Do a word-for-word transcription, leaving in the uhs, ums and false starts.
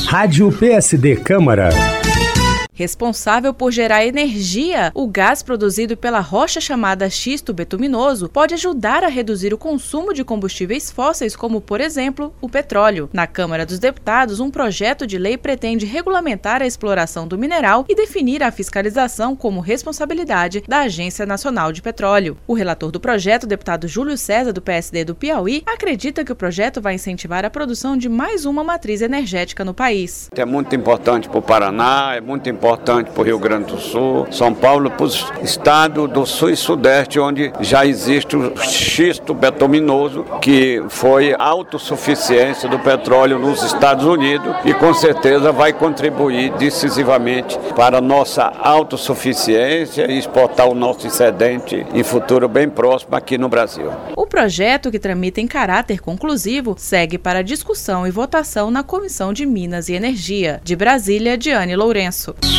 Rádio P S D Câmara. Responsável por gerar energia, o gás produzido pela rocha chamada xisto betuminoso pode ajudar a reduzir o consumo de combustíveis fósseis, como, por exemplo, o petróleo. Na Câmara dos Deputados, um projeto de lei pretende regulamentar a exploração do mineral e definir a fiscalização como responsabilidade da Agência Nacional de Petróleo. O relator do projeto, o deputado Júlio César, do P S D do Piauí, acredita que o projeto vai incentivar a produção de mais uma matriz energética no país. É muito importante para o Paraná, é muito importante importante para o Rio Grande do Sul, São Paulo, para os estados do Sul e Sudeste, onde já existe o xisto betuminoso, que foi a autossuficiência do petróleo nos Estados Unidos e com certeza vai contribuir decisivamente para a nossa autossuficiência e exportar o nosso excedente em futuro bem próximo aqui no Brasil. O projeto, que tramita em caráter conclusivo, segue para discussão e votação na Comissão de Minas e Energia. De Brasília, Diane Lourenço.